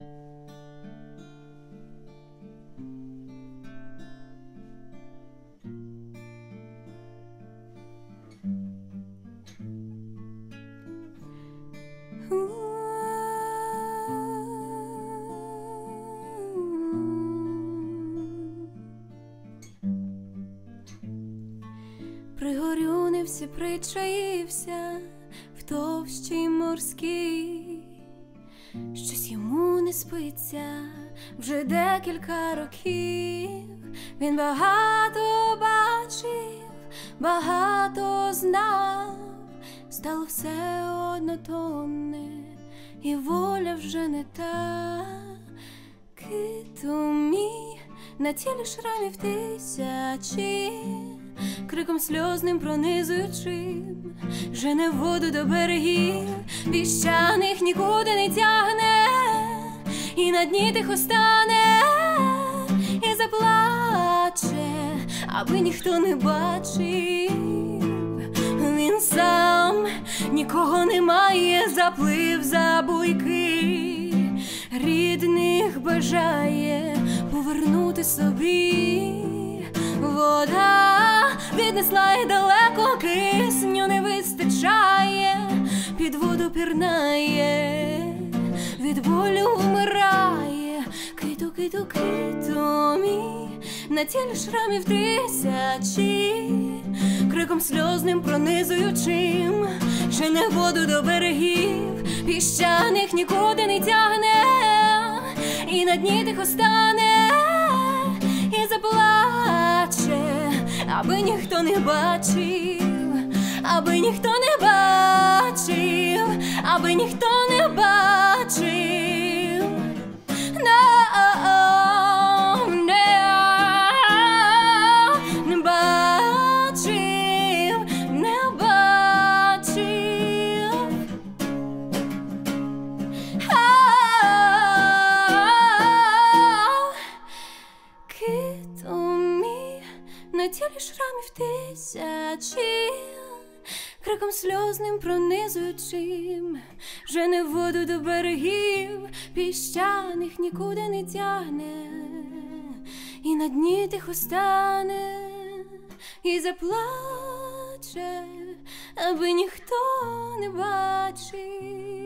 Пригорюнився, причаївся в товщі морській. Щось йому не спиться вже декілька років. Він багато бачив, багато знав, стало все однотонне, і воля вже не та. Киту мій, на тілі шрамів тисячі, криком сльозним пронизуючим жене воду до берегів. Піщаних нікуди не тягне, і на дні тихо стане, і заплаче, аби ніхто не бачив. Він сам нікого немає, заплив за буйки, рідних бажає повернути собі. Вода віднесла й далеко, кисню не вистачає, під воду пірнає, від болю вмирає. Киту, киту, киту мій, на тілі шрамів тисячі, криком сльозним пронизуючим жене воду до берегів. Піщаних нікуди не тягне, і на дні тихо стане, і заплаче, аби ніхто не бачив, аби ніхто не бачив, аби ніхто не бачив. Не бачив, не бачив. Киту мій, на тілі шрамів тисячі, криком сльозним пронизуючим жене воду до берегів. Піщаних нікуди не тягне, і на дні тихо стане, і заплаче, аби ніхто не бачив.